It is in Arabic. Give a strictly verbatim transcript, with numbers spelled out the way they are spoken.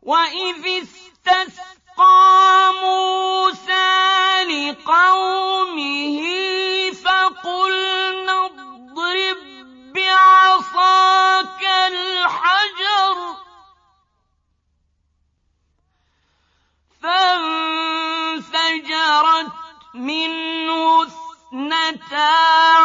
وَإِذِ اسْتَسْقَىٰ مُوسَىٰ لِقَوْمِهِ فَقُلْنَا اضْرِب بِّعَصَاكَ الْحَجَرَ ۖ فَانفَجَرَتْ مِنْهُ اثْنَتَا